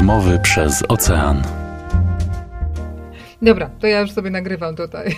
Rozmowy przez ocean. Dobra, to ja już sobie nagrywam tutaj.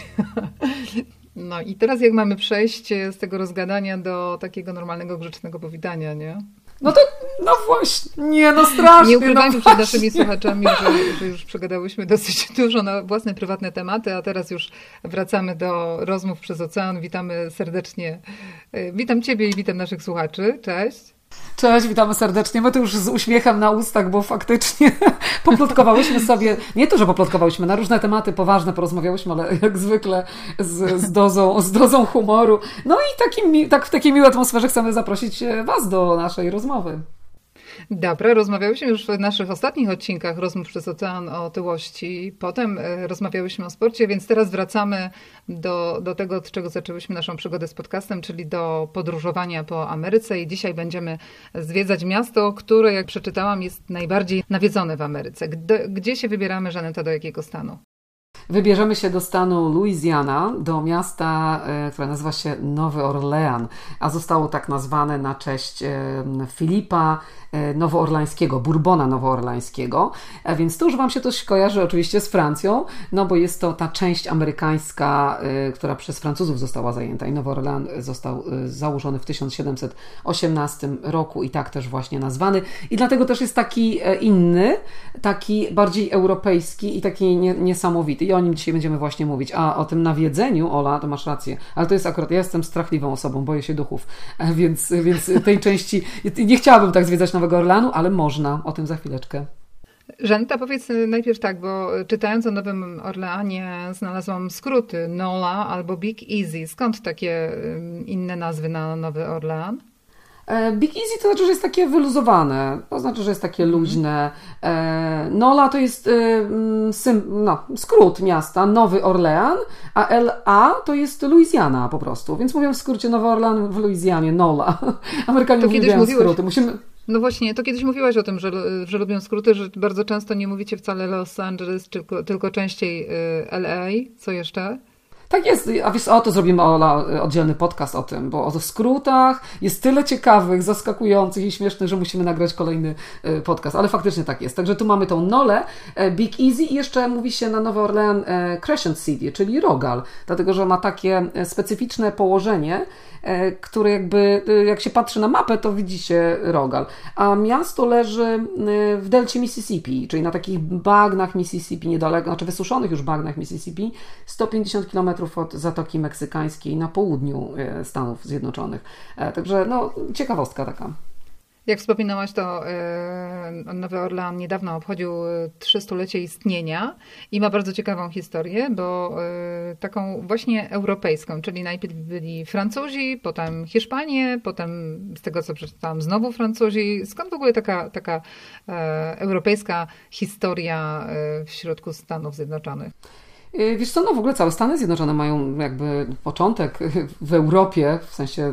No i teraz jak mamy przejść z tego rozgadania do takiego normalnego, grzecznego powitania, nie? No to, no właśnie, nie, no strasznie. Nie ukrywajmy przed naszymi słuchaczami, że już przegadałyśmy dosyć dużo na własne prywatne tematy, a teraz już wracamy do rozmów przez ocean. Witamy serdecznie. Witam Ciebie i witam naszych słuchaczy. Cześć. Cześć, witamy serdecznie. My tu już z uśmiechem na ustach, bo faktycznie poplotkowałyśmy sobie, nie to, że poplotkowałyśmy, na różne tematy poważne porozmawiałyśmy, ale jak zwykle z dozą humoru. No i w takiej miłej atmosferze chcemy zaprosić Was do naszej rozmowy. Dobra, rozmawiałyśmy już w naszych ostatnich odcinkach Rozmów przez ocean o otyłości. Potem rozmawiałyśmy o sporcie, więc teraz wracamy do tego, od czego zaczęłyśmy naszą przygodę z podcastem, czyli do podróżowania po Ameryce. I dzisiaj będziemy zwiedzać miasto, które, jak przeczytałam, jest najbardziej nawiedzone w Ameryce. Gdzie się wybieramy, Żaneta, do jakiego stanu? Wybierzemy się do stanu Louisiana, do miasta, które nazywa się Nowy Orlean, a zostało tak nazwane na cześć Filipa Nowoorlańskiego, Bourbona Nowoorlańskiego, więc to już Wam się też kojarzy oczywiście z Francją, no bo jest to ta część amerykańska, która przez Francuzów została zajęta i Nowy Orlean został założony w 1718 roku i tak też właśnie nazwany i dlatego też jest taki inny, taki bardziej europejski i taki niesamowity i o nim dzisiaj będziemy właśnie mówić, a o tym nawiedzeniu, Ola, to masz rację, ale to jest akurat, ja jestem strachliwą osobą, boję się duchów, więc tej części, nie chciałabym tak zwiedzać Nowego Orleanu, ale można, o tym za chwileczkę. Żaneta, powiedz najpierw tak, bo czytając o Nowym Orleanie znalazłam skróty NOLA albo Big Easy. Skąd takie inne nazwy na Nowy Orlean? Big Easy to znaczy, że jest takie wyluzowane, to znaczy, że jest takie luźne. NOLA to jest skrót miasta, Nowy Orlean, a LA to jest Louisiana po prostu, więc mówię w skrócie Nowy Orlean w Luizjanie, NOLA. Amerykanie uwielbiają skróty. No właśnie, to kiedyś mówiłaś o tym, że lubią skróty, że bardzo często nie mówicie wcale Los Angeles, tylko częściej LA. Co jeszcze? Tak jest, a wiesz, to zrobimy oddzielny podcast o tym, bo o skrótach jest tyle ciekawych, zaskakujących i śmiesznych, że musimy nagrać kolejny podcast, ale faktycznie tak jest. Także tu mamy tą Nolę, Big Easy i jeszcze mówi się na Nowy Orlean Crescent City, czyli Rogal, dlatego, że ma takie specyficzne położenie, które jakby, jak się patrzy na mapę, to widzi się Rogal. A miasto leży w delcie Mississippi, czyli na takich bagnach Mississippi niedaleko, znaczy wysuszonych już bagnach Mississippi, 150 km od Zatoki Meksykańskiej na południu Stanów Zjednoczonych. Także ciekawostka taka. Jak wspominałaś, to Nowy Orlean niedawno obchodził 300-lecie istnienia i ma bardzo ciekawą historię, bo taką właśnie europejską, czyli najpierw byli Francuzi, potem Hiszpanie, potem z tego co przeczytałam znowu Francuzi. Skąd w ogóle taka europejska historia w środku Stanów Zjednoczonych? Wiesz co, w ogóle całe Stany Zjednoczone mają jakby początek w Europie, w sensie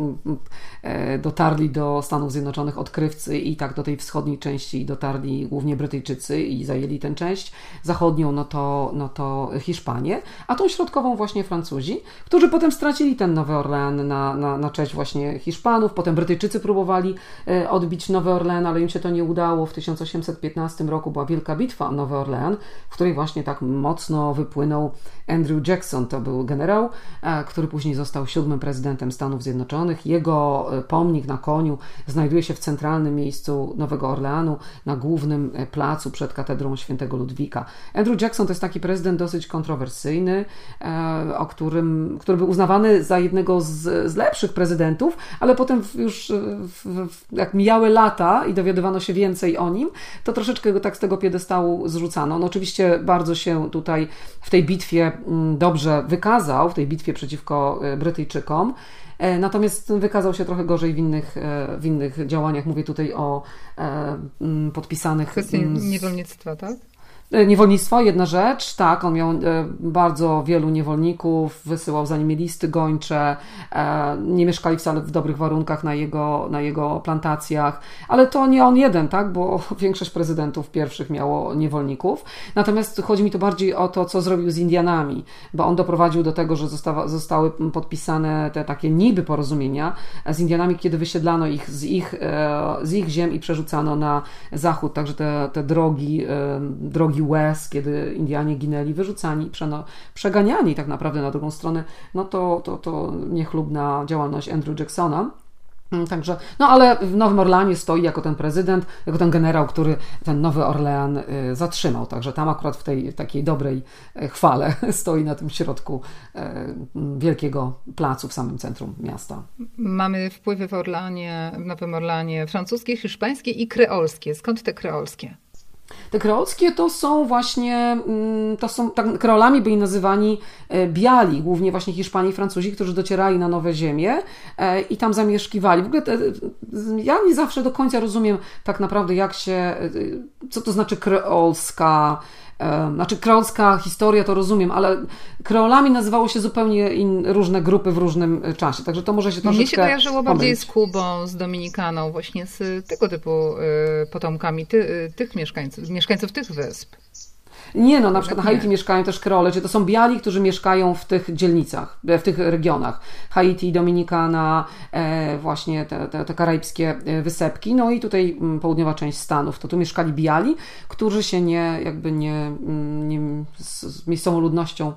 dotarli do Stanów Zjednoczonych odkrywcy i tak do tej wschodniej części dotarli głównie Brytyjczycy i zajęli tę część. Zachodnią no to Hiszpanie, a tą środkową właśnie Francuzi, którzy potem stracili ten Nowy Orlean na cześć właśnie Hiszpanów. Potem Brytyjczycy próbowali odbić Nowy Orlean, ale im się to nie udało. W 1815 roku była wielka bitwa o Nowy Orlean, w której właśnie tak mocno wypłynął Andrew Jackson, to był generał, który później został 7. prezydentem Stanów Zjednoczonych. Jego pomnik na koniu znajduje się w centralnym miejscu Nowego Orleanu, na głównym placu przed katedrą świętego Ludwika. Andrew Jackson to jest taki prezydent dosyć kontrowersyjny, który był uznawany za jednego z lepszych prezydentów, ale potem już jak mijały lata i dowiadywano się więcej o nim, to troszeczkę go tak z tego piedestału zrzucano. No oczywiście bardzo się tutaj w tej bitwie dobrze wykazał, w tej bitwie przeciwko Brytyjczykom, natomiast wykazał się trochę gorzej w innych działaniach. Mówię tutaj o podpisanych... Kwestii niewolnictwa, tak? Niewolnictwo, jedna rzecz, tak, on miał bardzo wielu niewolników, wysyłał za nimi listy gończe, nie mieszkali wcale w dobrych warunkach na jego plantacjach, ale to nie on jeden, tak, bo większość prezydentów pierwszych miało niewolników. Natomiast chodzi mi tu bardziej o to, co zrobił z Indianami, bo on doprowadził do tego, że zostały podpisane te takie niby porozumienia z Indianami, kiedy wysiedlano ich z ich ziem i przerzucano na zachód, także te drogi łez, kiedy Indianie ginęli, wyrzucani, przeganiani tak naprawdę na drugą stronę, no to niechlubna działalność Andrew Jacksona. Także, no ale w Nowym Orleanie stoi jako ten prezydent, jako ten generał, który ten Nowy Orlean zatrzymał. Także tam akurat w tej takiej dobrej chwale stoi na tym środku wielkiego placu w samym centrum miasta. Mamy wpływy w Nowym Orleanie francuskie, hiszpańskie i kreolskie. Skąd te kreolskie? Te kreolskie to są właśnie, tak, kreolami byli nazywani biali, głównie właśnie Hiszpanie i Francuzi, którzy docierali na nowe ziemie i tam zamieszkiwali. W ogóle ja nie zawsze do końca rozumiem tak naprawdę co to znaczy kreolska, kreolska historia to rozumiem, ale kreolami nazywało się zupełnie różne grupy w różnym czasie, także to może się troszeczkę Mnie się kojarzyło bardziej z Kubą, z Dominikaną, właśnie z tego typu potomkami tych mieszkańców tych wysp. Nie, na przykład na Haiti mieszkają też kreole, czyli to są biali, którzy mieszkają w tych dzielnicach, w tych regionach. Haiti, Dominikana, właśnie te karaibskie wysepki, no i tutaj południowa część Stanów. To tu mieszkali biali, którzy się z miejscową ludnością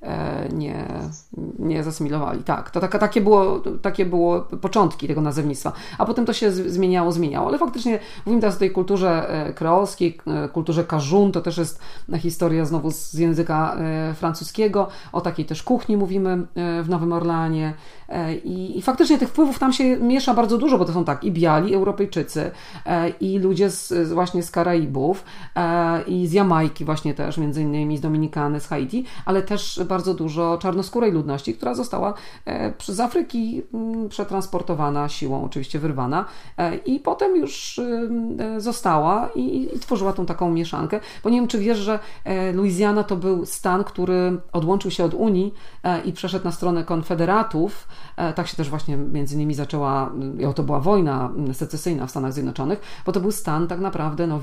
nie zasymilowali. Tak, to takie było początki tego nazewnictwa, a potem to się zmieniało, ale faktycznie mówimy teraz o tej kulturze kreolskiej, kulturze cajun, to też jest historia znowu z języka francuskiego, o takiej też kuchni mówimy w Nowym Orleanie i faktycznie tych wpływów tam się miesza bardzo dużo, bo to są tak i biali, Europejczycy i ludzie właśnie z Karaibów i z Jamajki właśnie też, między innymi z Dominikany, z Haiti, ale też bardzo dużo czarnoskórej ludności, która została z Afryki przetransportowana siłą, oczywiście wyrwana i potem już została i tworzyła tą taką mieszankę, bo nie wiem, czy wiesz, że Luizjana to był stan, który odłączył się od Unii i przeszedł na stronę konfederatów. Tak się też właśnie między innymi zaczęła, to była wojna secesyjna w Stanach Zjednoczonych, bo to był stan tak naprawdę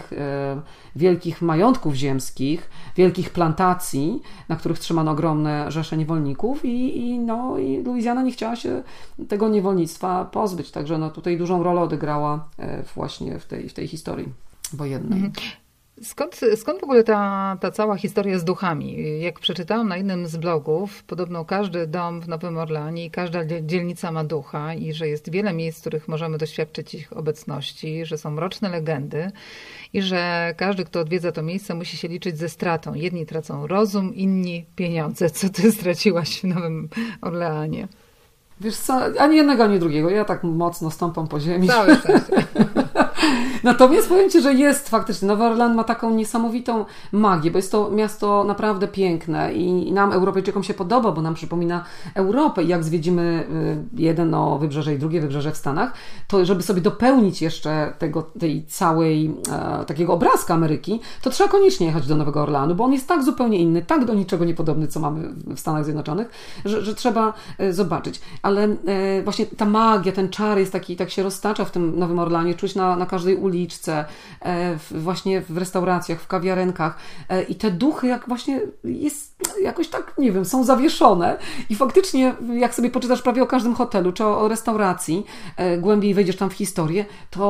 wielkich majątków ziemskich, wielkich plantacji, na których trzymano ogromne rzesze niewolników i Luizjana nie chciała się tego niewolnictwa pozbyć, także tutaj dużą rolę odegrała właśnie w tej historii wojennej. Skąd w ogóle ta cała historia z duchami? Jak przeczytałam na jednym z blogów, podobno każdy dom w Nowym Orleanie i każda dzielnica ma ducha i że jest wiele miejsc, w których możemy doświadczyć ich obecności, że są mroczne legendy i że każdy, kto odwiedza to miejsce, musi się liczyć ze stratą. Jedni tracą rozum, inni pieniądze. Co ty straciłaś w Nowym Orleanie? Wiesz co, ani jednego, ani drugiego. Ja tak mocno stąpam po ziemi. Całe szczęście. Natomiast powiem Ci, że jest faktycznie. Nowy Orlean ma taką niesamowitą magię, bo jest to miasto naprawdę piękne i nam, Europejczykom, się podoba, bo nam przypomina Europę. I jak zwiedzimy jedno wybrzeże i drugie wybrzeże w Stanach, to żeby sobie dopełnić jeszcze tej całej takiego obrazka Ameryki, to trzeba koniecznie jechać do Nowego Orleanu, bo on jest tak zupełnie inny, tak do niczego niepodobny, co mamy w Stanach Zjednoczonych, że trzeba zobaczyć. Ale właśnie ta magia, ten czar jest taki, tak się roztacza w tym Nowym Orleanie, czuć na każdej uliczce, właśnie w restauracjach, w kawiarenkach i te duchy jak właśnie jest jakoś tak, nie wiem, są zawieszone i faktycznie jak sobie poczytasz prawie o każdym hotelu czy o restauracji, głębiej wejdziesz tam w historię,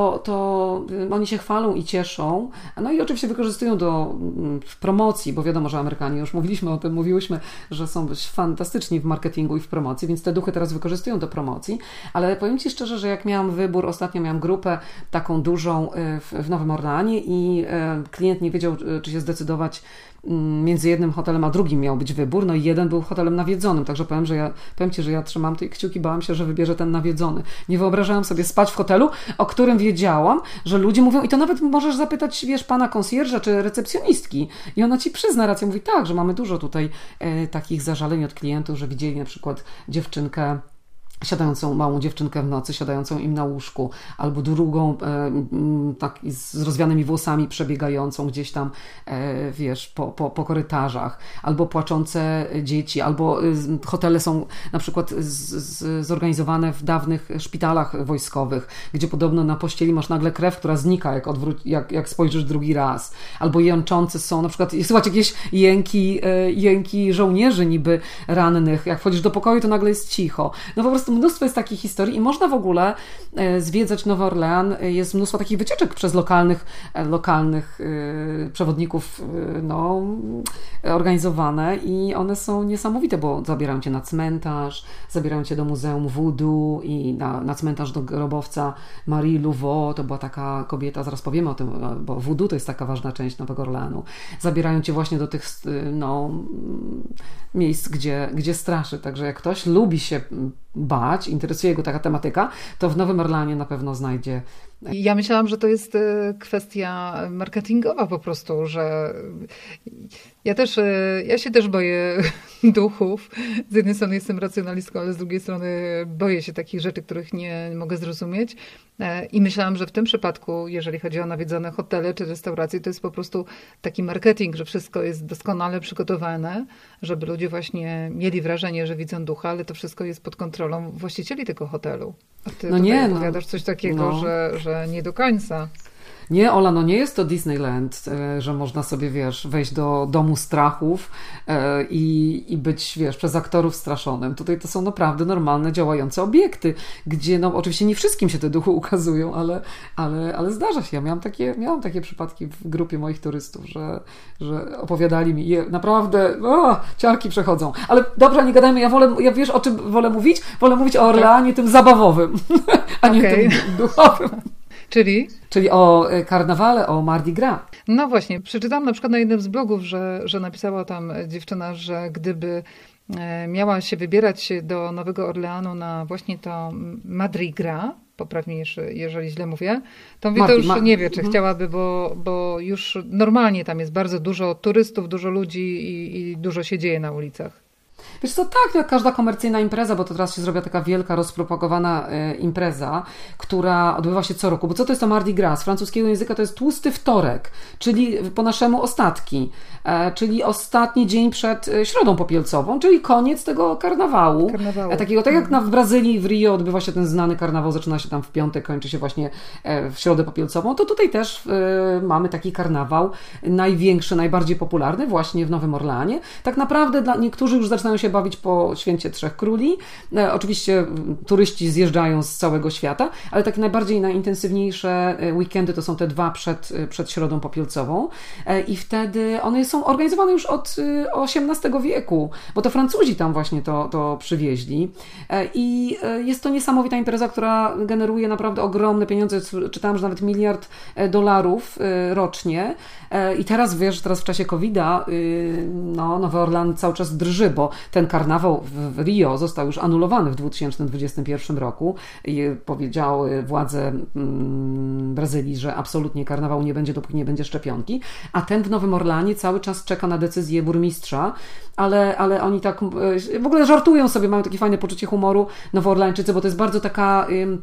to oni się chwalą i cieszą, no i oczywiście wykorzystują w promocji, bo wiadomo, że Amerykanie, już mówiliśmy o tym, mówiłyśmy, że są fantastyczni w marketingu i w promocji, więc te duchy teraz wykorzystują do promocji, ale powiem Ci szczerze, że jak miałam wybór, ostatnio miałam grupę taką dużą w Nowym Orleanie i klient nie wiedział, czy się zdecydować między jednym hotelem a drugim miał być wybór, no i jeden był hotelem nawiedzonym, także powiem Ci, że ja trzymam tej kciuki, bałam się, że wybierze ten nawiedzony. Nie wyobrażałam sobie spać w hotelu, o którym wiedziałam, że ludzie mówią, i to nawet możesz zapytać, wiesz, pana konsjerża czy recepcjonistki i ona Ci przyzna rację, mówi tak, że mamy dużo tutaj takich zażaleń od klientów, że widzieli na przykład dziewczynkę siadającą małą dziewczynkę w nocy, siadającą im na łóżku, albo drugą tak z rozwianymi włosami przebiegającą gdzieś tam, wiesz, po korytarzach, albo płaczące dzieci, albo hotele są na przykład zorganizowane w dawnych szpitalach wojskowych, gdzie podobno na pościeli masz nagle krew, która znika, jak spojrzysz drugi raz, albo jęczące są, na przykład słychać jakieś jęki żołnierzy niby rannych, jak wchodzisz do pokoju, to nagle jest cicho. No po prostu mnóstwo jest takich historii i można w ogóle zwiedzać Nowy Orlean. Jest mnóstwo takich wycieczek przez lokalnych przewodników organizowane i one są niesamowite, bo zabierają cię na cmentarz, zabierają cię do Muzeum Voodoo i na cmentarz do grobowca Marie Laveau. To była taka kobieta, zaraz powiemy o tym, bo Voodoo to jest taka ważna część Nowego Orleanu. Zabierają cię właśnie do tych miejsc, gdzie straszy. Także jak ktoś lubi się bać, interesuje go taka tematyka, to w Nowym Orleanie na pewno znajdzie. Ja myślałam, że to jest kwestia marketingowa po prostu, że ja się też boję duchów. Z jednej strony jestem racjonalistką, ale z drugiej strony boję się takich rzeczy, których nie mogę zrozumieć. I myślałam, że w tym przypadku, jeżeli chodzi o nawiedzone hotele czy restauracje, to jest po prostu taki marketing, że wszystko jest doskonale przygotowane, żeby ludzie właśnie mieli wrażenie, że widzą ducha, ale to wszystko jest pod kontrolą właścicieli tego hotelu. A ty opowiadasz coś takiego, że nie do końca. Nie, Ola, nie jest to Disneyland, że można sobie, wejść do domu strachów i być, przez aktorów straszonym. Tutaj to są naprawdę normalne, działające obiekty, gdzie, oczywiście nie wszystkim się te duchy ukazują, ale zdarza się. Ja miałam takie przypadki w grupie moich turystów, że opowiadali mi naprawdę, ciarki przechodzą. Ale dobrze, nie gadajmy, ja wiesz, o czym wolę mówić? Wolę mówić o Orleanie tym zabawowym, a nie tym duchowym. Czyli o karnawale, o Mardi Gras. No właśnie, przeczytałam na przykład na jednym z blogów, że napisała tam dziewczyna, że gdyby miała się wybierać do Nowego Orleanu na właśnie to Mardi Gras, poprawnie, jeżeli źle mówię, to mówię, to już nie wie, czy chciałaby, bo już normalnie tam jest bardzo dużo turystów, dużo ludzi i dużo się dzieje na ulicach. Wiesz co, tak, jak każda komercyjna impreza, bo to teraz się zrobiła taka wielka, rozpropagowana impreza, która odbywa się co roku. Bo co to jest to Mardi Gras? Z francuskiego języka to jest tłusty wtorek, czyli po naszemu ostatki, czyli ostatni dzień przed Środą Popielcową, czyli koniec tego karnawału. Takiego, tak jak w Brazylii, w Rio odbywa się ten znany karnawał, zaczyna się tam w piątek, kończy się właśnie w Środę Popielcową, to tutaj też mamy taki karnawał największy, najbardziej popularny właśnie w Nowym Orleanie. Tak naprawdę niektórzy już zaczynają się bawić po Święcie Trzech Króli. Oczywiście turyści zjeżdżają z całego świata, ale takie najintensywniejsze weekendy to są te dwa przed Środą Popielcową i wtedy one są organizowane już od XVIII wieku, bo to Francuzi tam właśnie to przywieźli i jest to niesamowita impreza, która generuje naprawdę ogromne pieniądze. Czytałam, że nawet $1 miliard rocznie i teraz w czasie COVID-a Nowy Orlean cały czas drży, bo ten karnawał w Rio został już anulowany w 2021 roku i powiedziały władze Brazylii, że absolutnie karnawał nie będzie, dopóki nie będzie szczepionki, a ten w Nowym Orleanie cały czas czeka na decyzję burmistrza, ale oni tak w ogóle żartują sobie, mają takie fajne poczucie humoru Nowoorleańczycy, bo to jest bardzo taka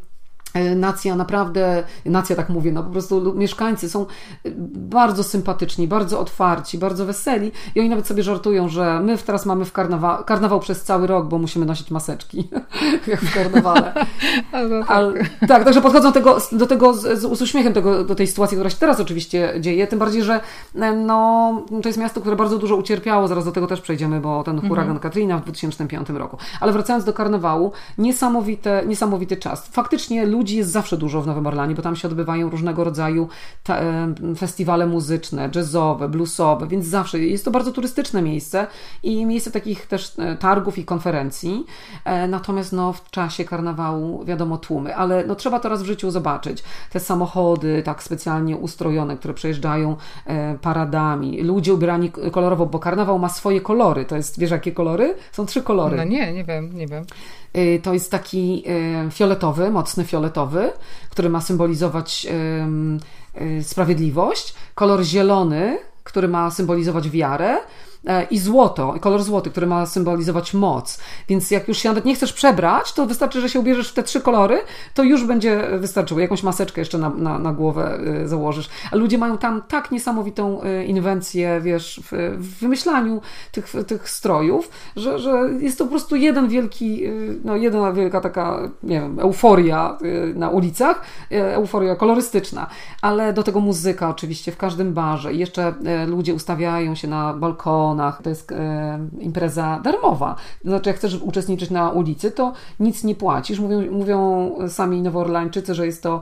nacja, tak mówię, po prostu mieszkańcy są bardzo sympatyczni, bardzo otwarci, bardzo weseli i oni nawet sobie żartują, że my teraz mamy karnawał przez cały rok, bo musimy nosić maseczki, jak w karnawale. Tak, także podchodzą do tego z uśmiechem do tej sytuacji, która się teraz oczywiście dzieje, tym bardziej, że to jest miasto, które bardzo dużo ucierpiało, zaraz do tego też przejdziemy, bo ten huragan Katrina w 2005 roku. Ale wracając do karnawału, niesamowity czas. Faktycznie ludzi jest zawsze dużo w Nowym Orleanie, bo tam się odbywają różnego rodzaju festiwale muzyczne, jazzowe, bluesowe, więc zawsze jest to bardzo turystyczne miejsce i miejsce takich też targów i konferencji. Natomiast w czasie karnawału wiadomo tłumy, ale trzeba to raz w życiu zobaczyć. Te samochody tak specjalnie ustrojone, które przejeżdżają paradami, ludzie ubrani kolorowo, bo karnawał ma swoje kolory. To jest, wiesz jakie kolory? Są 3 kolory. No nie wiem. To jest taki fioletowy, mocny fioletowy, który ma symbolizować sprawiedliwość. Kolor zielony, który ma symbolizować wiarę. i złoto, kolor złoty, który ma symbolizować moc. Więc jak już się nawet nie chcesz przebrać, to wystarczy, że się ubierzesz w te 3 kolory, to już będzie wystarczyło. Jakąś maseczkę jeszcze na głowę założysz. A ludzie mają tam tak niesamowitą inwencję, wiesz, w wymyślaniu tych strojów, że jest to po prostu jedna wielka taka, nie wiem, euforia na ulicach, euforia kolorystyczna. Ale do tego muzyka oczywiście w każdym barze. I jeszcze ludzie ustawiają się na balkonach. To jest impreza darmowa. Znaczy, jak chcesz uczestniczyć na ulicy, to nic nie płacisz. Mówią sami Nowoorlańczycy, że jest to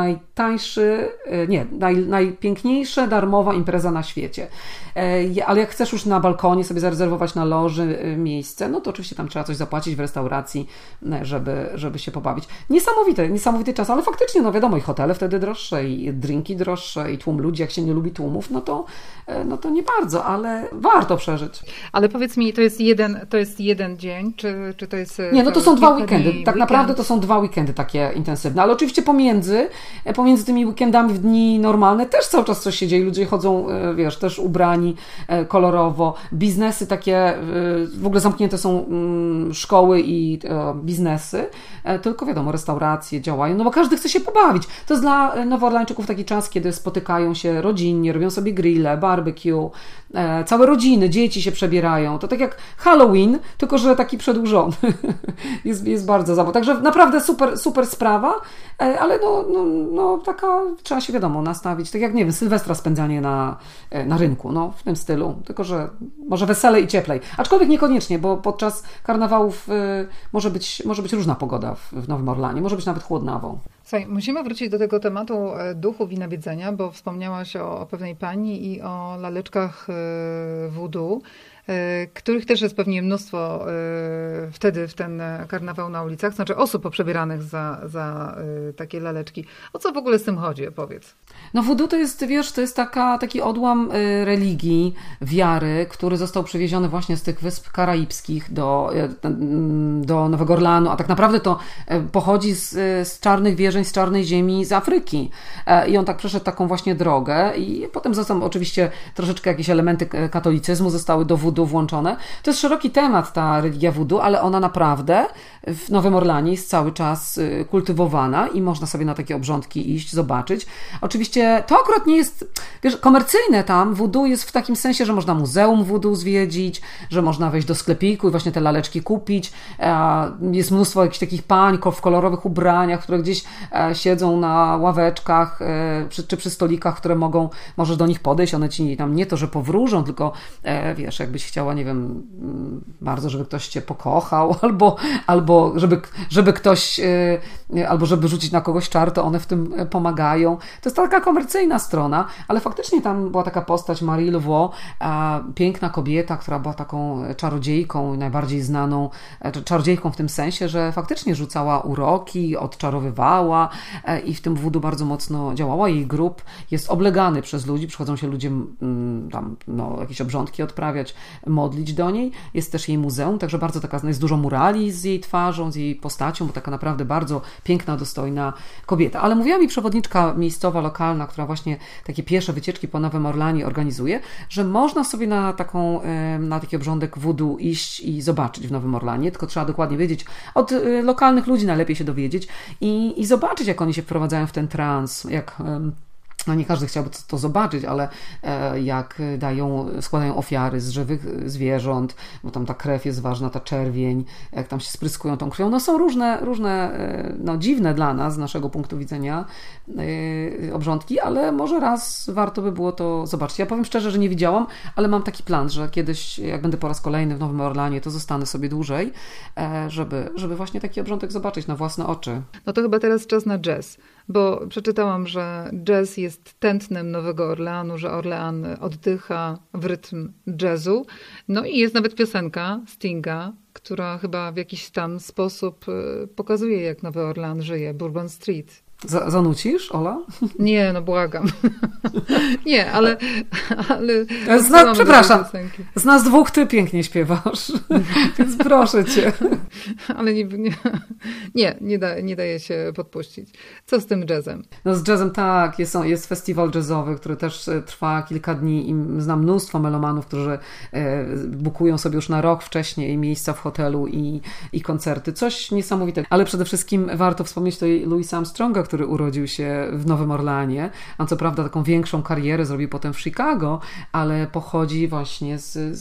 najpiękniejsza darmowa impreza na świecie. Ale jak chcesz już na balkonie sobie zarezerwować na loży miejsce, no to oczywiście tam trzeba coś zapłacić w restauracji, żeby się pobawić. Niesamowity czas, ale faktycznie, no wiadomo, i hotele wtedy droższe, i drinki droższe, i tłum ludzi, jak się nie lubi tłumów, no to nie bardzo, ale warto przeżyć. Ale powiedz mi, to jest jeden dzień, czy to jest... Nie, no to są 2 weekendy. Tak naprawdę to są 2 weekendy takie intensywne, ale oczywiście pomiędzy tymi weekendami w dni normalne też cały czas coś się dzieje. Ludzie chodzą, wiesz, też ubrani kolorowo. Biznesy takie, w ogóle zamknięte są szkoły i biznesy, tylko wiadomo, restauracje działają, no bo każdy chce się pobawić. To jest dla Nowoorlańczyków taki czas, kiedy spotykają się rodzinnie, robią sobie grille, barbecue, całe rodziny, dzieci się przebierają. To tak jak Halloween, tylko że taki przedłużony. jest bardzo zabawny. Także naprawdę super sprawa, ale no taka trzeba się, wiadomo, nastawić. Tak jak, nie wiem, Sylwestra spędzanie na rynku, no w tym stylu. Tylko że może weselej i cieplej. Aczkolwiek niekoniecznie, bo podczas karnawałów może być różna pogoda w Nowym Orleanie. Może być nawet chłodnawo. Słuchaj, musimy wrócić do tego tematu duchów i nawiedzenia, bo wspomniałaś o pewnej pani i o laleczkach voodoo, których też jest pewnie mnóstwo wtedy w ten karnawał na ulicach, znaczy osób poprzebieranych za takie laleczki. O co w ogóle z tym chodzi? Powiedz. No voodoo to jest, wiesz, to jest taki odłam religii, wiary, który został przywieziony właśnie z tych wysp karaibskich do Nowego Orleanu, a tak naprawdę to pochodzi z czarnych wierzeń, z czarnej ziemi, z Afryki. I on tak przeszedł taką właśnie drogę i potem został oczywiście troszeczkę jakieś elementy katolicyzmu zostały do voodoo włączone. To jest szeroki temat, ta religia voodoo, ale ona naprawdę w Nowym Orleanie jest cały czas kultywowana i można sobie na takie obrządki iść, zobaczyć. Oczywiście to akurat nie jest, wiesz, komercyjne tam. Voodoo jest w takim sensie, że można muzeum voodoo zwiedzić, że można wejść do sklepiku i właśnie te laleczki kupić. Jest mnóstwo jakichś takich pań w kolorowych ubraniach, które gdzieś siedzą na ławeczkach czy przy stolikach, które możesz do nich podejść. One ci tam nie to, że powróżą, tylko wiesz, jakbyś chciała, nie wiem, bardzo, żeby ktoś cię pokochał, albo żeby ktoś, albo żeby rzucić na kogoś czar, to one w tym pomagają. To jest taka komercyjna strona, ale faktycznie tam była taka postać Marie Laveau, piękna kobieta, która była taką czarodziejką, najbardziej znaną czarodziejką w tym sensie, że faktycznie rzucała uroki, odczarowywała i w tym voodoo bardzo mocno działała. Jej grób jest oblegany przez ludzi, przychodzą się ludzie tam jakieś obrządki odprawiać, modlić do niej. Jest też jej muzeum, także bardzo taka, jest dużo murali z jej twarzą, z jej postacią, bo taka naprawdę bardzo piękna, dostojna kobieta. Ale mówiła mi przewodniczka miejscowa, lokalna, która właśnie takie piesze wycieczki po Nowym Orleanie organizuje, że można sobie na taki obrządek voodoo iść i zobaczyć w Nowym Orleanie, tylko trzeba dokładnie wiedzieć, od lokalnych ludzi najlepiej się dowiedzieć i zobaczyć, jak oni się wprowadzają w ten trans, jak... No nie każdy chciałby to zobaczyć, ale jak składają ofiary z żywych zwierząt, bo tam ta krew jest ważna, ta czerwień, jak tam się spryskują tą krwią. No są różne dziwne dla nas, z naszego punktu widzenia obrządki, ale może raz warto by było to zobaczyć. Ja powiem szczerze, że nie widziałam, ale mam taki plan, że kiedyś, jak będę po raz kolejny w Nowym Orleanie, to zostanę sobie dłużej, żeby właśnie taki obrządek zobaczyć na własne oczy. No to chyba teraz czas na jazz. Bo przeczytałam, że jazz jest tętnem Nowego Orleanu, że Orlean oddycha w rytm jazzu. No i jest nawet piosenka Stinga która chyba w jakiś tam sposób pokazuje, jak Nowy Orlean żyje, Bourbon Street. Zanucisz, Ola? Nie, no błagam. Nie, ale przepraszam, z nas dwóch ty pięknie śpiewasz, więc proszę cię. Ale nie daje się podpuścić. Co z tym jazzem? No z jazzem tak, jest festiwal jazzowy, który też trwa kilka dni i znam mnóstwo melomanów, którzy bukują sobie już na rok wcześniej miejsca w hotelu i koncerty. Coś niesamowitego. Ale przede wszystkim warto wspomnieć tutaj Louisa Armstronga, który urodził się w Nowym Orleanie. On co prawda taką większą karierę zrobił potem w Chicago, ale pochodzi właśnie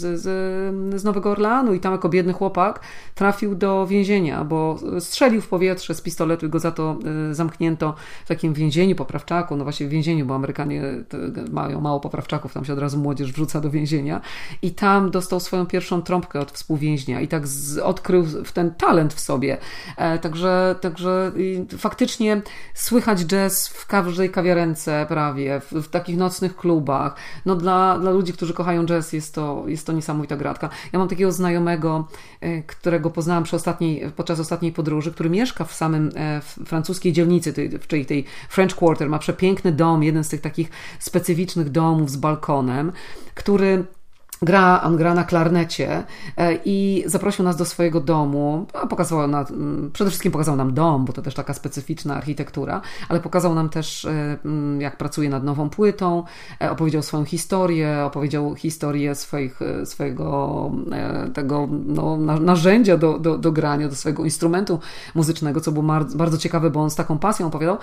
z Nowego Orleanu i tam jako biedny chłopak trafił do więzienia, bo strzelił w powietrze z pistoletu i go za to zamknięto w takim więzieniu, poprawczaku, no właśnie w więzieniu, bo Amerykanie mają mało poprawczaków, tam się od razu młodzież wrzuca do więzienia i tam dostał swoją pierwszą trąbkę od współwięźnia i tak odkrył ten talent w sobie. Także faktycznie słychać jazz w każdej kawiarence prawie, w takich nocnych klubach. No dla ludzi, którzy kochają jazz jest to niesamowita gratka. Ja mam takiego znajomego, którego poznałam podczas ostatniej podróży, który mieszka w samym francuskiej dzielnicy, czyli tej French Quarter. Ma przepiękny dom, jeden z tych takich specyficznych domów z balkonem, który on gra na klarnecie i zaprosił nas do swojego domu. Przede wszystkim pokazał nam dom, bo to też taka specyficzna architektura, ale pokazał nam też, jak pracuje nad nową płytą, opowiedział swoją historię, opowiedział historię swojego tego narzędzia do grania, do swojego instrumentu muzycznego, co było bardzo ciekawe, bo on z taką pasją opowiadał.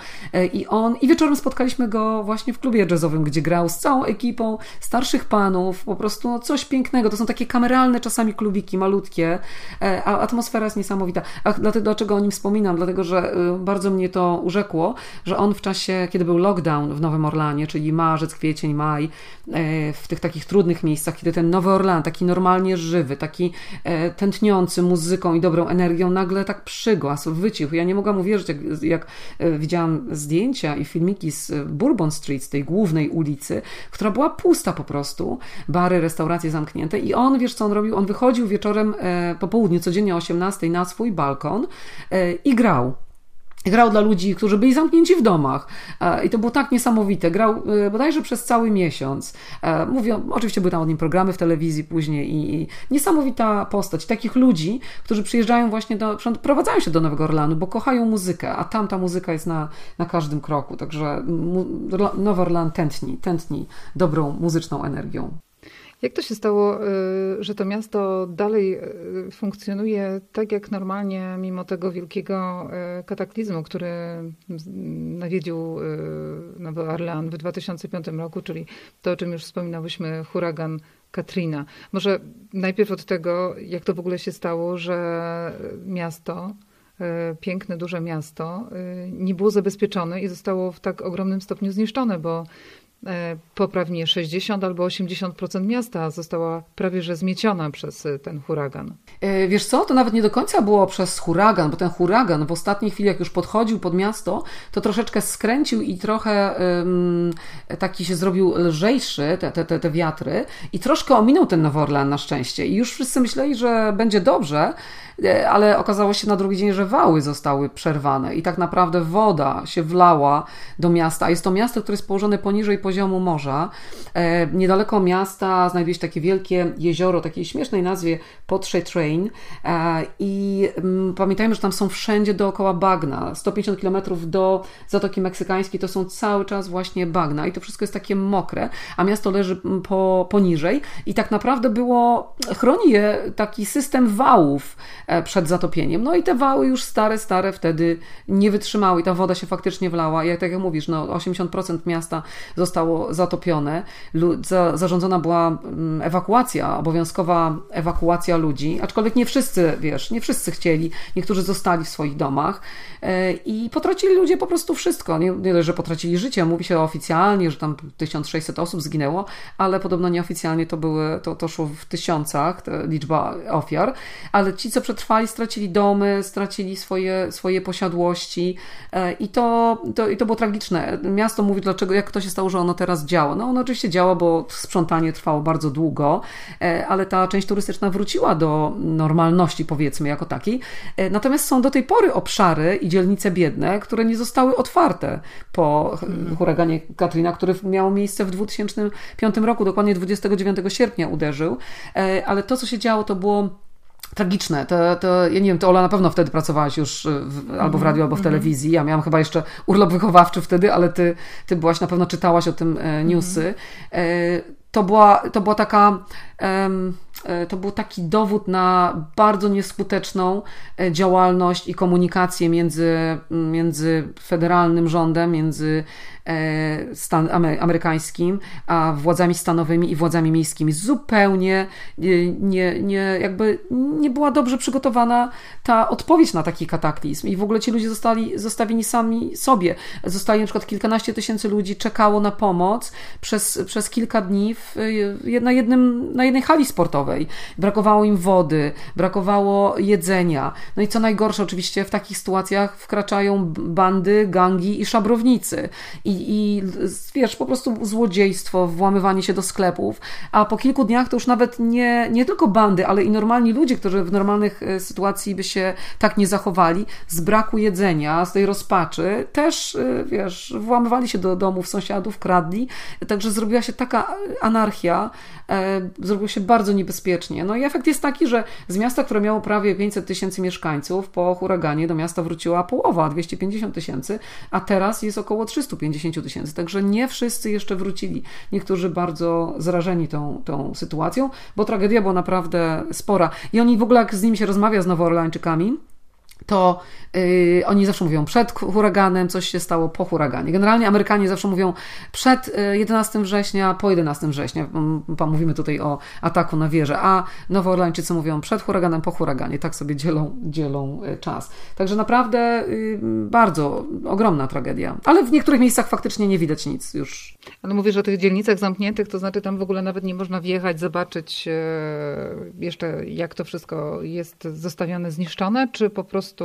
I wieczorem spotkaliśmy go właśnie w klubie jazzowym, gdzie grał z całą ekipą starszych panów, po prostu coś pięknego. To są takie kameralne czasami klubiki, malutkie, a atmosfera jest niesamowita. Dlaczego o nim wspominam? Dlatego, że bardzo mnie to urzekło, że on w czasie, kiedy był lockdown w Nowym Orleanie, czyli marzec, kwiecień, maj, w tych takich trudnych miejscach, kiedy ten Nowy Orlean, taki normalnie żywy, taki tętniący muzyką i dobrą energią, nagle tak przygasł, wycichł. Ja nie mogłam uwierzyć, jak widziałam zdjęcia i filmiki z Bourbon Street, z tej głównej ulicy, która była pusta po prostu. Bary, restauracje zamknięte i on, wiesz co on robił? On wychodził wieczorem po południu, codziennie o 18:00 na swój balkon i grał. Grał dla ludzi, którzy byli zamknięci w domach. I to było tak niesamowite. Grał bodajże przez cały miesiąc. Oczywiście były tam od nim programy w telewizji później i niesamowita postać. Takich ludzi, którzy przyjeżdżają właśnie prowadzają się do Nowego Orleanu, bo kochają muzykę, a tam ta muzyka jest na każdym kroku. Także Nowy Orlean tętni dobrą muzyczną energią. Jak to się stało, że to miasto dalej funkcjonuje tak jak normalnie, mimo tego wielkiego kataklizmu, który nawiedził Nowy Orlean w 2005 roku, czyli to, o czym już wspominałyśmy, huragan Katrina. Może najpierw od tego, jak to w ogóle się stało, że miasto, piękne, duże miasto, nie było zabezpieczone i zostało w tak ogromnym stopniu zniszczone, bo poprawnie 60 albo 80% miasta została prawie że zmieciona przez ten huragan. Wiesz co, to nawet nie do końca było przez huragan, bo ten huragan w ostatniej chwili, jak już podchodził pod miasto, to troszeczkę skręcił i trochę taki się zrobił lżejszy, te wiatry i troszkę ominął ten Nowy Orlean na szczęście. I już wszyscy myśleli, że będzie dobrze, ale okazało się na drugi dzień, że wały zostały przerwane i tak naprawdę woda się wlała do miasta, a jest to miasto, które jest położone poniżej poziomu morza. Niedaleko miasta znajduje się takie wielkie jezioro, takiej śmiesznej nazwie Pontchartrain i pamiętajmy, że tam są wszędzie dookoła bagna. 150 km do Zatoki Meksykańskiej to są cały czas właśnie bagna i to wszystko jest takie mokre, a miasto leży poniżej i tak naprawdę chroni je taki system wałów przed zatopieniem. No i te wały już stare wtedy nie wytrzymały i ta woda się faktycznie wlała. I tak jak mówisz, 80% miasta zostało zatopione. Zarządzona była obowiązkowa ewakuacja ludzi, aczkolwiek nie wszyscy chcieli. Niektórzy zostali w swoich domach i potracili ludzie po prostu wszystko. Nie dość, że potracili życie. Mówi się oficjalnie, że tam 1600 osób zginęło, ale podobno nieoficjalnie to szło w tysiącach, liczba ofiar, ale ci, co przetrwali, stracili domy, stracili swoje posiadłości i to było tragiczne. Miasto mówi, jak to się stało, że ono teraz działa. No ono oczywiście działa, bo sprzątanie trwało bardzo długo, ale ta część turystyczna wróciła do normalności, powiedzmy, jako takiej. Natomiast są do tej pory obszary i dzielnice biedne, które nie zostały otwarte po huraganie Katrina, który miał miejsce w 2005 roku, dokładnie 29 sierpnia uderzył. Ale to, co się działo, to było tragiczne. Ja nie wiem, to Ola na pewno wtedy pracowałaś już albo w radiu, albo w telewizji. Ja miałam chyba jeszcze urlop wychowawczy wtedy, ale ty byłaś, na pewno czytałaś o tym newsy. To była taka... To był taki dowód na bardzo nieskuteczną działalność i komunikację między federalnym rządem, między amerykańskim, a władzami stanowymi i władzami miejskimi. Zupełnie jakby nie była dobrze przygotowana ta odpowiedź na taki kataklizm i w ogóle ci ludzie zostali zostawieni sami sobie. Zostali na przykład kilkanaście tysięcy ludzi czekało na pomoc przez kilka dni na jednej hali sportowej. Brakowało im wody, brakowało jedzenia. No i co najgorsze, oczywiście w takich sytuacjach wkraczają bandy, gangi i szabrownicy. I wiesz, po prostu złodziejstwo, włamywanie się do sklepów, a po kilku dniach to już nawet nie tylko bandy, ale i normalni ludzie, którzy w normalnych sytuacji by się tak nie zachowali, z braku jedzenia, z tej rozpaczy, też, wiesz, włamywali się do domów sąsiadów, kradli, także zrobiła się taka anarchia, zrobiło się bardzo niebezpiecznie. No i efekt jest taki, że z miasta, które miało prawie 500 tysięcy mieszkańców, po huraganie do miasta wróciła połowa, 250 tysięcy, a teraz jest około 350 tysięcy, także nie wszyscy jeszcze wrócili. Niektórzy bardzo zrażeni tą sytuacją, bo tragedia była naprawdę spora. I oni w ogóle, jak z nimi się rozmawia, z Nowoorleańczykami, to oni zawsze mówią przed huraganem, coś się stało po huraganie. Generalnie Amerykanie zawsze mówią przed 11 września, po 11 września. Mówimy tutaj o ataku na wieżę, a Nowoorleańczycy mówią przed huraganem, po huraganie. Tak sobie dzielą czas. Także naprawdę bardzo ogromna tragedia. Ale w niektórych miejscach faktycznie nie widać nic już. Ale mówisz o tych dzielnicach zamkniętych, to znaczy tam w ogóle nawet nie można wjechać, zobaczyć jeszcze jak to wszystko jest zostawione, zniszczone, czy po prostu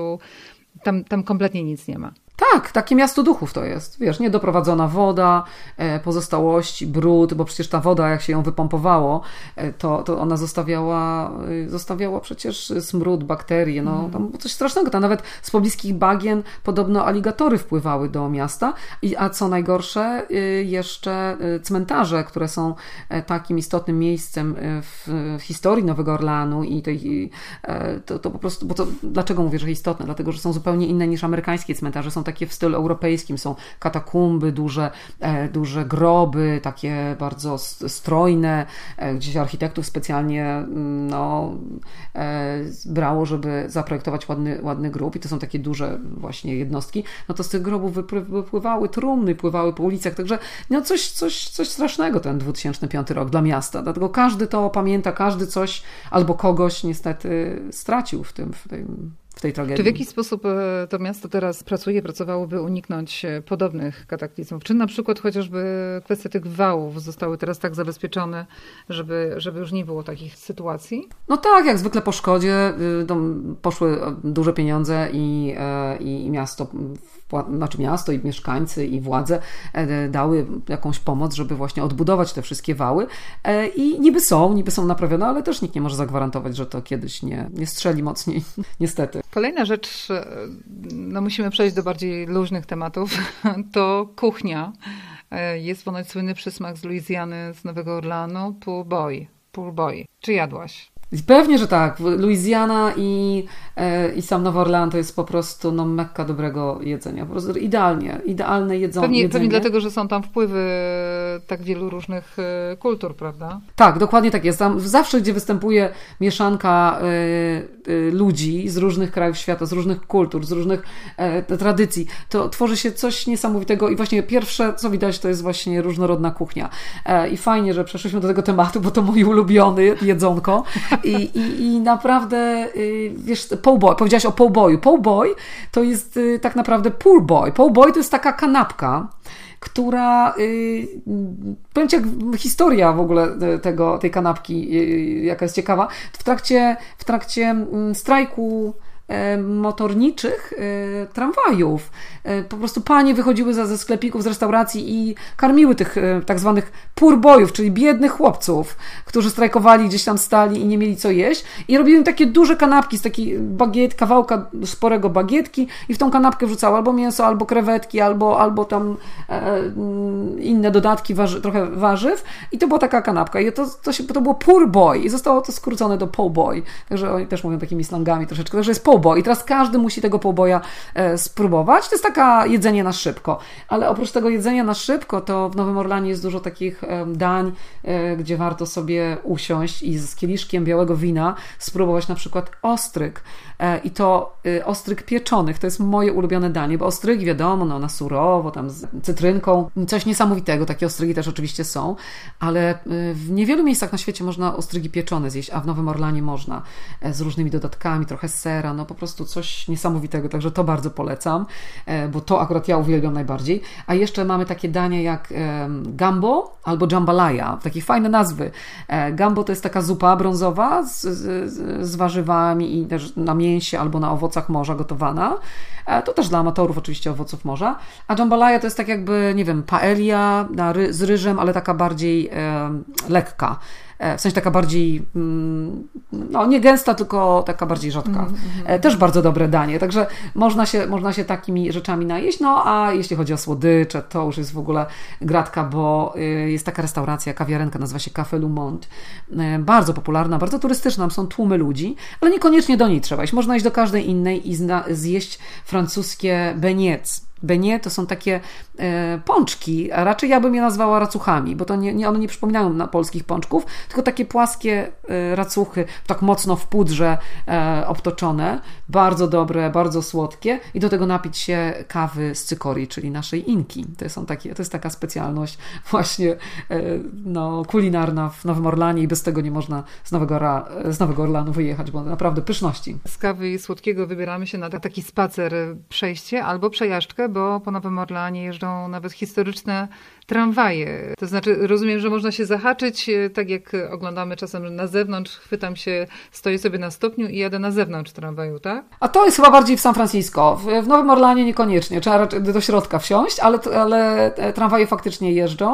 tam kompletnie nic nie ma? Tak, takie miasto duchów to jest. Wiesz, niedoprowadzona woda, pozostałości, brud, bo przecież ta woda, jak się ją wypompowało, to ona zostawiała przecież smród, bakterie, no tam coś strasznego. Tam nawet z pobliskich bagien podobno aligatory wpływały do miasta. A co najgorsze, jeszcze cmentarze, które są takim istotnym miejscem w historii Nowego Orleanu i to po prostu, dlaczego mówię, że istotne? Dlatego, że są zupełnie inne niż amerykańskie cmentarze. Są takie w stylu europejskim, są katakumby, duże groby, takie bardzo strojne, gdzieś architektów specjalnie brało, żeby zaprojektować ładny grób i to są takie duże właśnie jednostki, no to z tych grobów wypływały trumny, pływały po ulicach, także no coś strasznego ten 2005 rok dla miasta, dlatego każdy to pamięta, każdy coś albo kogoś niestety stracił w tej tragedii. Czy w jaki sposób to miasto teraz pracowało, by uniknąć podobnych kataklizmów? Czy na przykład chociażby kwestie tych wałów zostały teraz tak zabezpieczone, żeby już nie było takich sytuacji? No tak, jak zwykle po szkodzie poszły duże pieniądze i miasto i mieszkańcy i władze dały jakąś pomoc, żeby właśnie odbudować te wszystkie wały i niby są naprawione, ale też nikt nie może zagwarantować, że to kiedyś nie strzeli mocniej, niestety. Kolejna rzecz, musimy przejść do bardziej luźnych tematów, to kuchnia. Jest ponoć słynny przysmak z Luizjany, z Nowego Orleanu, poor boy. Czy jadłaś? Pewnie, że tak. Luizjana i sam Nowy Orlean to jest po prostu mekka dobrego jedzenia. Po prostu idealne jedzenie. Pewnie dlatego, że są tam wpływy tak wielu różnych kultur, prawda? Tak, dokładnie tak jest. Tam zawsze, gdzie występuje mieszanka ludzi z różnych krajów świata, z różnych kultur, z różnych tradycji, to tworzy się coś niesamowitego i właśnie pierwsze, co widać, to jest właśnie różnorodna kuchnia. I fajnie, że przeszliśmy do tego tematu, bo to mój ulubiony jedzonko. I naprawdę, wiesz, powiedziałaś o po' boy to jest tak naprawdę poor boy. Po' boy to jest taka kanapka, która, powiem Ci, jak historia w ogóle tej kanapki, jaka jest ciekawa, w trakcie strajku motorniczych tramwajów. Po prostu panie wychodziły ze sklepików, z restauracji i karmiły tych tak zwanych poor boyów, czyli biednych chłopców, którzy strajkowali, gdzieś tam stali i nie mieli co jeść. I robiły im takie duże kanapki z takiej kawałka sporego bagietki i w tą kanapkę wrzucały albo mięso, albo krewetki, albo tam inne dodatki, trochę warzyw. I to była taka kanapka. I to było poor boy i zostało to skrócone do po boy. Także oni też mówią takimi slangami troszeczkę. Także jest po boy. I teraz każdy musi tego po boya spróbować. To jest taka jedzenie na szybko. Ale oprócz tego jedzenia na szybko, to w Nowym Orleanie jest dużo takich dań, gdzie warto sobie usiąść i z kieliszkiem białego wina spróbować na przykład ostryg. I to ostryg pieczonych. To jest moje ulubione danie, bo ostrygi wiadomo, na surowo, tam z cytrynką. Coś niesamowitego. Takie ostrygi też oczywiście są, ale w niewielu miejscach na świecie można ostrygi pieczone zjeść, a w Nowym Orleanie można z różnymi dodatkami, trochę sera, no po prostu coś niesamowitego, także to bardzo polecam, bo to akurat ja uwielbiam najbardziej. A jeszcze mamy takie dania jak gumbo albo jambalaya, takie fajne nazwy. Gumbo to jest taka zupa brązowa z warzywami i też na mięsie albo na owocach morza gotowana. To też dla amatorów oczywiście owoców morza. A jambalaya to jest tak jakby, nie wiem, paella z ryżem, ale taka bardziej lekka. W sensie taka bardziej, no nie gęsta, tylko taka bardziej rzadka. Też bardzo dobre danie, także można się takimi rzeczami najeść. No a jeśli chodzi o słodycze, to już jest w ogóle gratka, bo jest taka restauracja, kawiarenka, nazywa się Café Le Monde. Bardzo popularna, bardzo turystyczna, tam są tłumy ludzi, ale niekoniecznie do niej trzeba iść. Można iść do każdej innej i zjeść francuskie beignets. Beignet to są takie pączki, a raczej ja bym je nazwała racuchami, bo to one nie przypominają na polskich pączków, tylko takie płaskie racuchy, tak mocno w pudrze obtoczone, bardzo dobre, bardzo słodkie i do tego napić się kawy z cykorii, czyli naszej Inki. To jest taka specjalność właśnie kulinarna w Nowym Orlanie i bez tego nie można z Nowego Orlanu wyjechać, bo naprawdę pyszności. Z kawy i słodkiego wybieramy się na taki spacer, przejście albo przejażdżkę, bo po Nowym Orleanie jeżdżą nawet historyczne tramwaje. To znaczy, rozumiem, że można się zahaczyć, tak jak oglądamy czasem na zewnątrz, stoję sobie na stopniu i jadę na zewnątrz tramwaju, tak? A to jest chyba bardziej w San Francisco. W Nowym Orleanie niekoniecznie. Trzeba raczej do środka wsiąść, ale tramwaje faktycznie jeżdżą.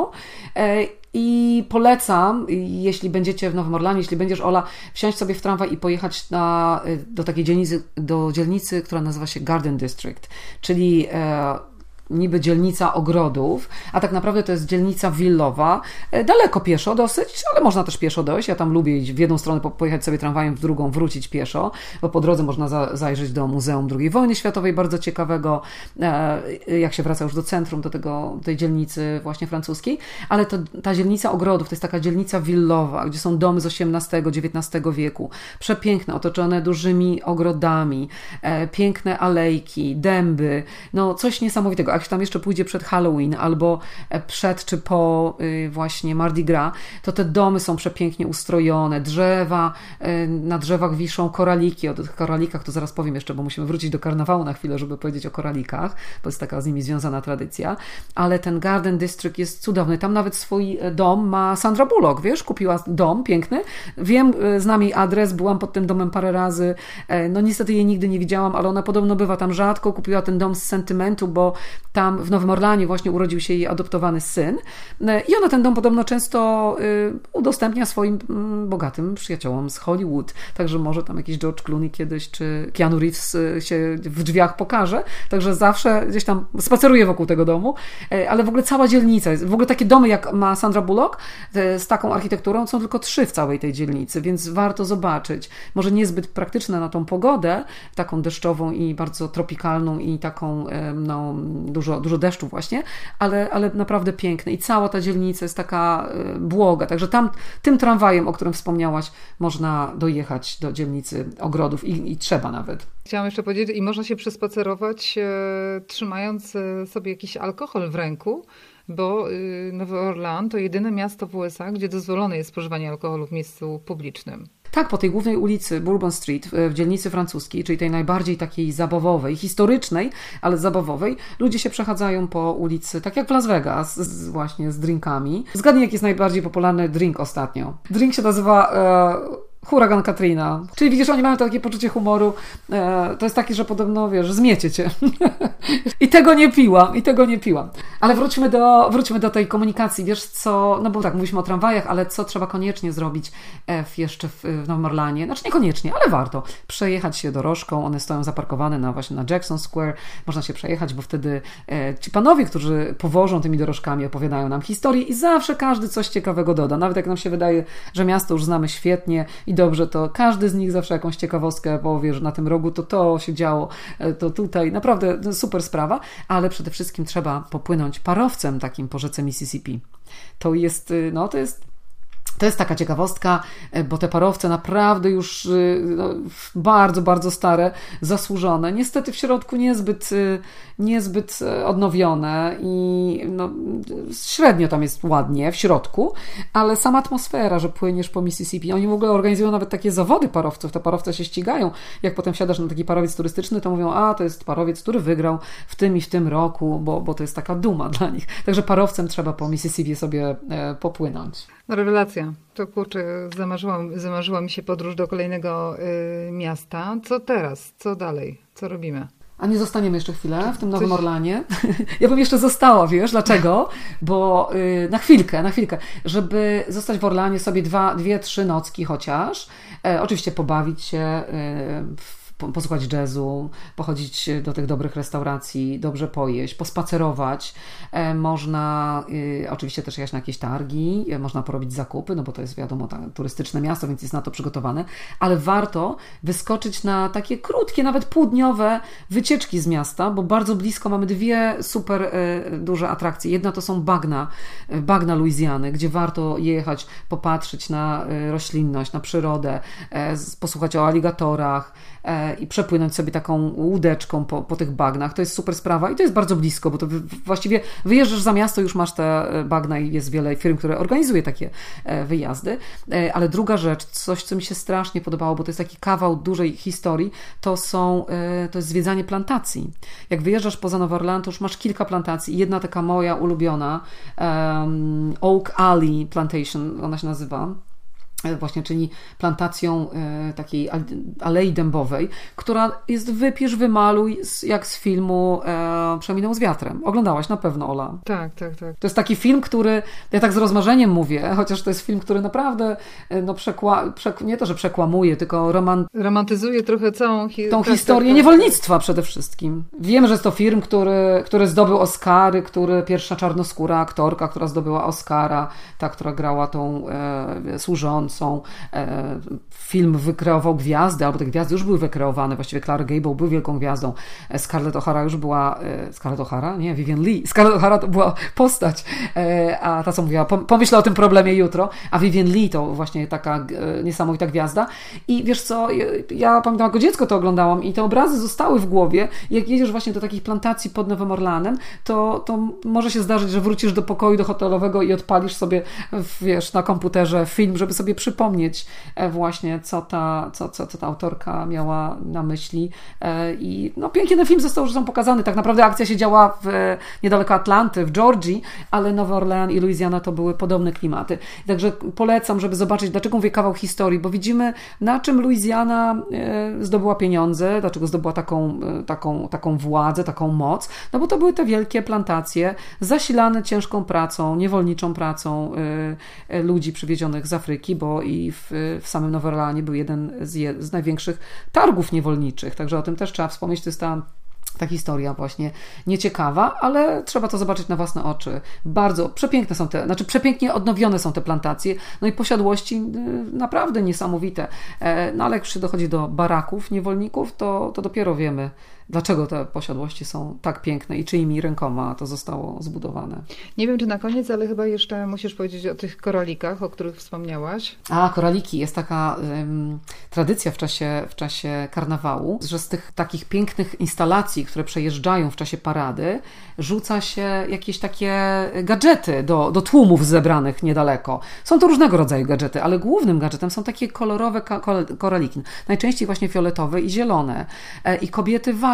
I polecam, jeśli będziecie w Nowym Orlanie, jeśli będziesz, Ola, wsiąść sobie w tramwaj i pojechać do takiej dzielnicy, która nazywa się Garden District, czyli niby dzielnica ogrodów, a tak naprawdę to jest dzielnica willowa, daleko pieszo dosyć, ale można też pieszo dojść. Ja tam lubię iść w jedną stronę, pojechać sobie tramwajem, w drugą wrócić pieszo, bo po drodze można zajrzeć do Muzeum II wojny światowej, bardzo ciekawego, jak się wraca już do centrum, do tej dzielnicy właśnie francuskiej, ale ta dzielnica ogrodów to jest taka dzielnica willowa, gdzie są domy z XVIII-XIX wieku, przepiękne, otoczone dużymi ogrodami, piękne alejki, dęby, no coś niesamowitego. Jak się tam jeszcze pójdzie przed Halloween albo przed czy po właśnie Mardi Gras, to te domy są przepięknie ustrojone, drzewa, na drzewach wiszą koraliki. O tych koralikach to zaraz powiem jeszcze, bo musimy wrócić do karnawału na chwilę, żeby powiedzieć o koralikach, bo jest taka z nimi związana tradycja. Ale ten Garden District jest cudowny. Tam nawet swój dom ma Sandra Bullock, wiesz, kupiła dom piękny. Wiem, znam jej adres, byłam pod tym domem parę razy. No niestety jej nigdy nie widziałam, ale ona podobno bywa tam rzadko. Kupiła ten dom z sentymentu, bo tam w Nowym Orleanie właśnie urodził się jej adoptowany syn i ona ten dom podobno często udostępnia swoim bogatym przyjaciołom z Hollywood. Także może tam jakiś George Clooney kiedyś, czy Keanu Reeves się w drzwiach pokaże. Także zawsze gdzieś tam spaceruje wokół tego domu. Ale w ogóle cała dzielnica, w ogóle takie domy jak ma Sandra Bullock z taką architekturą są tylko 3 w całej tej dzielnicy, więc warto zobaczyć. Może niezbyt praktyczne na tą pogodę, taką deszczową i bardzo tropikalną i taką dużo deszczu właśnie, ale naprawdę piękne i cała ta dzielnica jest taka błoga, także tam tym tramwajem, o którym wspomniałaś, można dojechać do dzielnicy ogrodów i trzeba nawet. Chciałam jeszcze powiedzieć, i można się przespacerować trzymając sobie jakiś alkohol w ręku, bo Nowy Orlean to jedyne miasto w USA, gdzie dozwolone jest spożywanie alkoholu w miejscu publicznym. Tak, po tej głównej ulicy Bourbon Street w dzielnicy francuskiej, czyli tej najbardziej takiej zabawowej, historycznej, ale zabawowej, ludzie się przechadzają po ulicy, tak jak w Las Vegas, właśnie z drinkami. Zgadnij, jaki jest najbardziej popularny drink ostatnio. Drink się nazywa Huragan Katrina. Czyli widzisz, oni mają takie poczucie humoru, to jest takie, że podobno, wiesz, zmiecie cię. I tego nie piłam. Ale wróćmy do tej komunikacji. Wiesz co, no bo tak, mówiliśmy o tramwajach, ale co trzeba koniecznie zrobić jeszcze w Nowym Orleanie? Znaczy niekoniecznie, ale warto. Przejechać się dorożką, one stoją zaparkowane właśnie na Jackson Square. Można się przejechać, bo wtedy ci panowie, którzy powożą tymi dorożkami, opowiadają nam historię i zawsze każdy coś ciekawego doda. Nawet jak nam się wydaje, że miasto już znamy świetnie i dobrze, to każdy z nich zawsze jakąś ciekawostkę powie, że na tym rogu to się działo, to tutaj. Naprawdę super sprawa, ale przede wszystkim trzeba popłynąć parowcem takim po rzece Mississippi. To jest taka ciekawostka, bo te parowce naprawdę już bardzo, bardzo stare, zasłużone. Niestety w środku niezbyt odnowione i średnio tam jest ładnie w środku, ale sama atmosfera, że płyniesz po Mississippi. Oni w ogóle organizują nawet takie zawody parowców. Te parowce się ścigają. Jak potem wsiadasz na taki parowiec turystyczny, to mówią, to jest parowiec, który wygrał w tym i w tym roku, bo to jest taka duma dla nich. Także parowcem trzeba po Mississippi sobie popłynąć. Rewelacja. To kurczę, zamarzyła mi się podróż do kolejnego miasta. Co teraz? Co dalej? Co robimy? A nie zostaniemy jeszcze chwilę w tym Nowym Orleanie? Ja bym jeszcze została, wiesz, dlaczego? Bo na chwilkę, żeby zostać w Orleanie sobie 2-3 nocki chociaż, oczywiście pobawić się, posłuchać jazzu, pochodzić do tych dobrych restauracji, dobrze pojeść, pospacerować. Można oczywiście też jechać na jakieś targi, można porobić zakupy, no bo to jest wiadomo turystyczne miasto, więc jest na to przygotowane, ale warto wyskoczyć na takie krótkie, nawet półdniowe wycieczki z miasta, bo bardzo blisko mamy 2 super duże atrakcje. Jedna to są bagna Luizjany, gdzie warto jechać, popatrzeć na roślinność, na przyrodę, posłuchać o aligatorach, i przepłynąć sobie taką łódeczką po tych bagnach. To jest super sprawa i to jest bardzo blisko, bo to właściwie wyjeżdżasz za miasto, już masz te bagna i jest wiele firm, które organizuje takie wyjazdy. Ale druga rzecz, coś, co mi się strasznie podobało, bo to jest taki kawał dużej historii, to jest zwiedzanie plantacji. Jak wyjeżdżasz poza Nowy Orleans, to już masz kilka plantacji. Jedna taka moja ulubiona, Oak Alley Plantation, ona się nazywa. Właśnie, czyli plantacją takiej alei dębowej, która jest wypisz, wymaluj, jak z filmu Przeminął z wiatrem. Oglądałaś na pewno, Ola. Tak. To jest taki film, który, ja tak z rozmarzeniem mówię, chociaż to jest film, który naprawdę nie to, że przekłamuje, tylko romantyzuje trochę całą historię niewolnictwa przede wszystkim. Wiem, że jest to film, który zdobył Oscary, pierwsza czarnoskóra aktorka, która zdobyła Oscara, ta, która grała tą służącą. Film wykreował gwiazdy, albo te gwiazdy już były wykreowane, właściwie Clark Gable był wielką gwiazdą, Scarlett O'Hara już była, Scarlett O'Hara? Nie, Vivien Leigh. Scarlett O'Hara to była postać, a ta co mówiła, pomyślę o tym problemie jutro, a Vivien Leigh to właśnie taka niesamowita gwiazda i wiesz co, ja pamiętam, jako dziecko to oglądałam i te obrazy zostały w głowie. Jak jedziesz właśnie do takich plantacji pod Nowym Orleanem, to może się zdarzyć, że wrócisz do pokoju, do hotelowego i odpalisz sobie, wiesz, na komputerze film, żeby sobie przypomnieć właśnie, co ta autorka miała na myśli. I pięknie ten film został pokazany. Tak naprawdę akcja się działa niedaleko Atlanty, w Georgii, ale Nowy Orlean i Luizjana to były podobne klimaty. Także polecam, żeby zobaczyć, dlaczego mówię kawał historii, bo widzimy, na czym Luizjana zdobyła pieniądze, dlaczego zdobyła taką władzę, taką moc, no bo to były te wielkie plantacje zasilane ciężką pracą, niewolniczą pracą ludzi przywiezionych z Afryki, bo i w samym Nowym Orleanie był jeden z największych targów niewolniczych, także o tym też trzeba wspomnieć. To jest ta historia właśnie nieciekawa, ale trzeba to zobaczyć na własne oczy. Bardzo przepiękne są przepięknie odnowione są te plantacje, no i posiadłości naprawdę niesamowite. No ale jak już się dochodzi do baraków niewolników, to dopiero wiemy, dlaczego te posiadłości są tak piękne i czyimi rękoma to zostało zbudowane. Nie wiem, czy na koniec, ale chyba jeszcze musisz powiedzieć o tych koralikach, o których wspomniałaś. Koraliki. Jest taka tradycja w czasie karnawału, że z tych takich pięknych instalacji, które przejeżdżają w czasie parady, rzuca się jakieś takie gadżety do tłumów zebranych niedaleko. Są to różnego rodzaju gadżety, ale głównym gadżetem są takie kolorowe koraliki. Najczęściej właśnie fioletowe i zielone. I kobiety walczą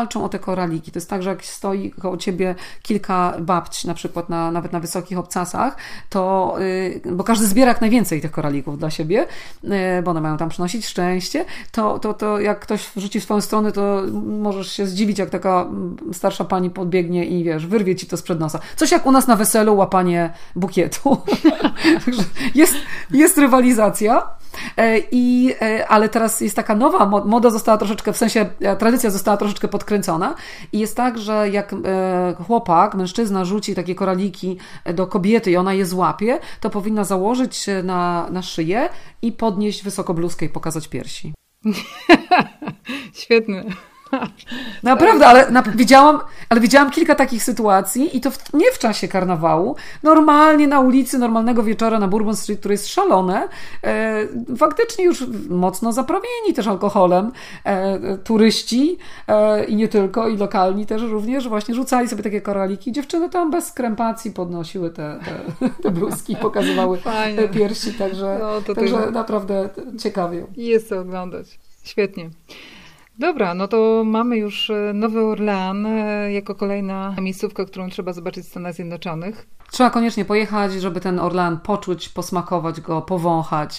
walczą o te koraliki. To jest tak, że jak stoi koło ciebie kilka babć, na przykład nawet na wysokich obcasach, to, bo każdy zbiera jak najwięcej tych koralików dla siebie, bo one mają tam przynosić szczęście, to jak ktoś wrzuci w swoją stronę, to możesz się zdziwić, jak taka starsza pani podbiegnie i wiesz, wyrwie ci to sprzed nosa. Coś jak u nas na weselu łapanie bukietu. Także jest rywalizacja. Ale teraz jest taka nowa moda została troszeczkę, w sensie tradycja została troszeczkę podkręcona i jest tak, że jak mężczyzna rzuci takie koraliki do kobiety i ona je złapie, to powinna założyć na szyję i podnieść wysoko bluzkę i pokazać piersi. Świetne. Naprawdę, ale widziałam kilka takich sytuacji i to nie w czasie karnawału, normalnie na ulicy, normalnego wieczora na Bourbon Street, które jest szalone, faktycznie już mocno zaprawieni też alkoholem, turyści i nie tylko, i lokalni też również właśnie rzucali sobie takie koraliki. Dziewczyny tam bez krępacji podnosiły te bluzki, pokazywały piersi, także naprawdę ciekawie. Jest co oglądać. Świetnie. Dobra, no to mamy już Nowy Orlean jako kolejna miejscówka, którą trzeba zobaczyć w Stanach Zjednoczonych. Trzeba koniecznie pojechać, żeby ten Orlean poczuć, posmakować go, powąchać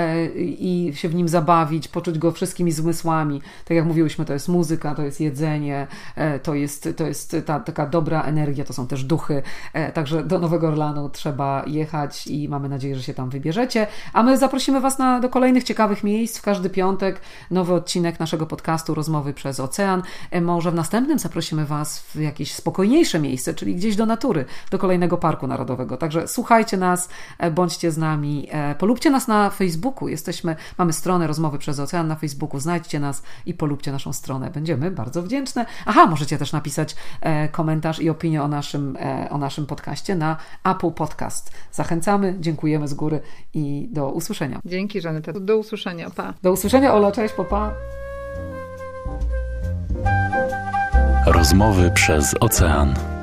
i się w nim zabawić, poczuć go wszystkimi zmysłami. Tak jak mówiłyśmy, to jest muzyka, to jest jedzenie, to jest ta taka dobra energia, to są też duchy. Także do Nowego Orleanu trzeba jechać i mamy nadzieję, że się tam wybierzecie. A my zaprosimy Was do kolejnych ciekawych miejsc. W każdy piątek nowy odcinek naszego podcastu Rozmowy przez Ocean. Może w następnym zaprosimy Was w jakieś spokojniejsze miejsce, czyli gdzieś do natury, do kolejnego parku narodowego. Także słuchajcie nas, bądźcie z nami, polubcie nas na Facebooku. Mamy stronę Rozmowy przez Ocean na Facebooku, znajdźcie nas i polubcie naszą stronę. Będziemy bardzo wdzięczne. Możecie też napisać komentarz i opinię o naszym podcaście na Apple Podcast. Zachęcamy, dziękujemy z góry i do usłyszenia. Dzięki, Żaneta. Do usłyszenia. Pa. Do usłyszenia, Ola. Cześć, pa. Rozmowy przez Ocean.